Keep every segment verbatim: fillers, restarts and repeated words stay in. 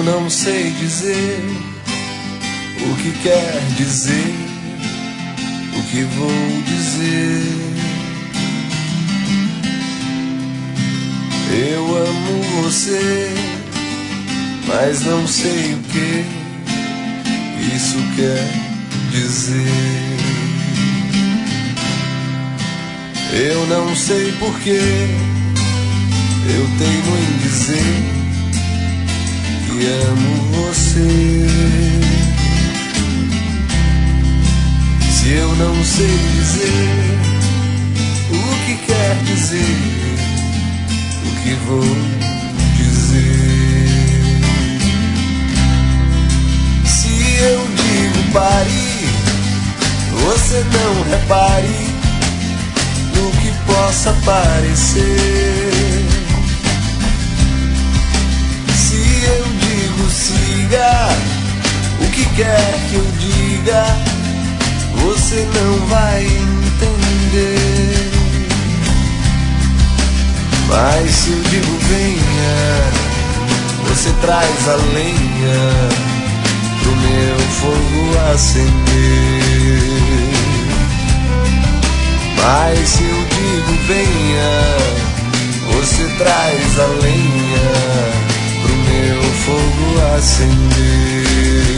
não sei dizer o que quer dizer, o que vou dizer. Eu amo você, mas não sei o que isso quer dizer. Eu não sei porquê eu teimo em dizer que amo você. Se eu não sei dizer o que quer dizer, o que vou dizer? Se eu digo pare, você não repare no que possa parecer. Se eu digo siga, o que quer que eu diga, você não vai entender. Mas se eu digo venha, você traz a lenha pro meu fogo acender. Mas se eu digo venha, você traz a lenha pro meu fogo acender.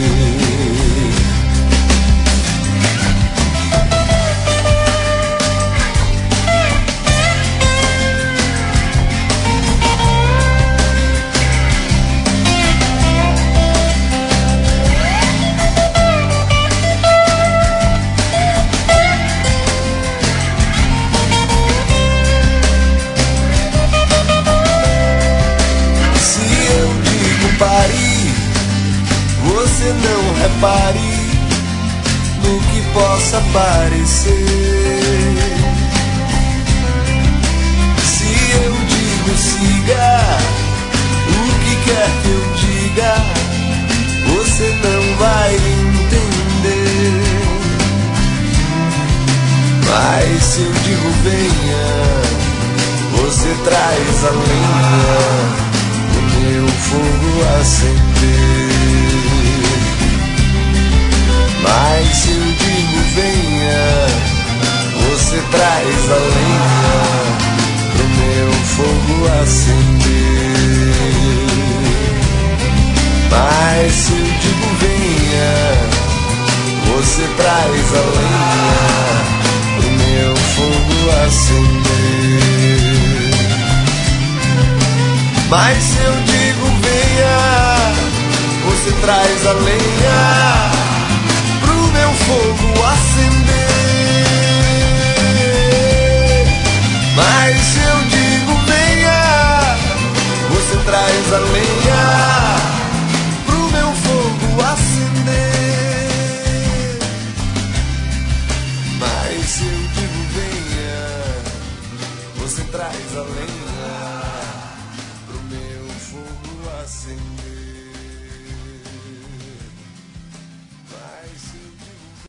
Você não repare no que possa parecer. Se eu digo siga, o que quer que eu diga, você não vai entender. Mas se eu digo venha, você traz a lenha pro meu fogo acender. Mas se eu digo venha, você traz a lenha pro meu fogo acender. Mas se eu digo venha, você traz a lenha pro meu fogo acender. Mas se eu digo venha, você traz a lenha pro meu fogo acender. Mas se eu digo venha, você traz a lenha pro meu fogo acender. Mas se eu digo venha, você traz a lenha pro meu fogo acender.